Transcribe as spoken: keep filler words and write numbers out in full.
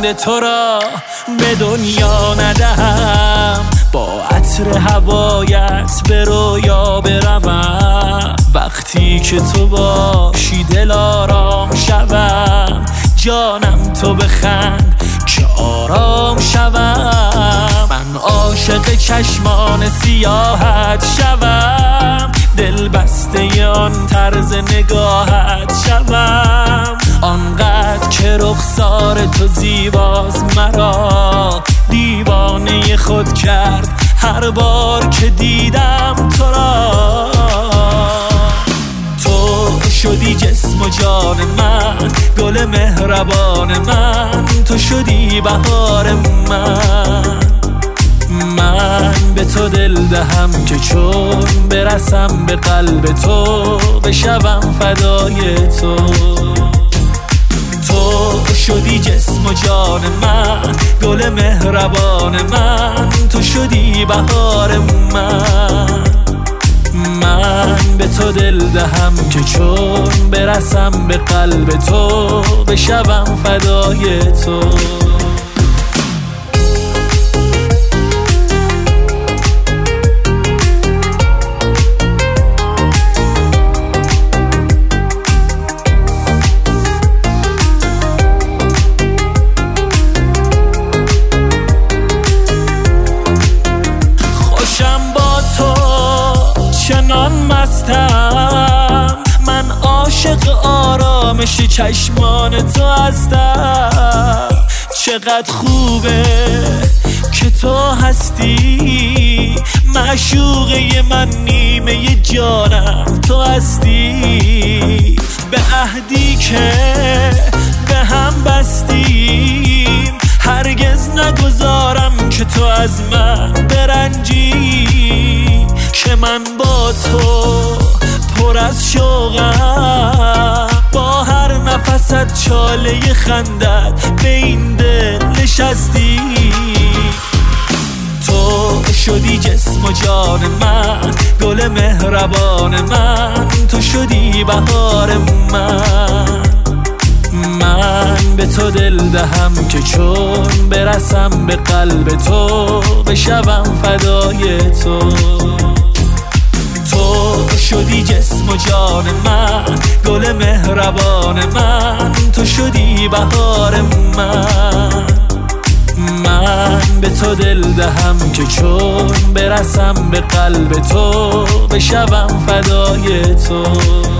بند تو را به دنیا ندهم، با عطر هوایت به رویا بروم. وقتی که تو باشی دل آرام شوم، جانم تو بخند که آرام شوم. من عاشق چشمان سیاحت شوم، دل بسته آن طرز نگاهت شوم. آنقدر که رخسار تو زیباز مرا دیوانه خود کرد هر بار که دیدم تو را. تو شدی جسم و جان من، گل مهربان من، تو شدی بهار من. من به تو دل دهم که چون برسم به قلب تو بشوم فدای تو. تو شدی جسم و جان من، گل مهربان من، تو شدی بهار من. من به تو دل دهم که چون برسم به قلب تو بشوم فدای تو. چنان مستم من، عاشق آرامش چشمان تو هستم. چقدر خوبه که تو هستی، معشوقه من، نیمه جانم تو هستی. به عهدی که به هم بستیم هرگز نگذارم که تو از من برنجی. که من با تو پر از شوقم، با هر نفست چاله خندت به این دل نشستی. تو شدی جسم و جان من، گل مهربان من، تو شدی بهار من. من به تو دل دهم که چون برسم به قلب تو بشوم فدای تو. تو شدی جسم و جان من، گل مهربان من، تو شدی بهار من. من به تو دل دهم که چون برسم به قلب تو بشوم فدای تو.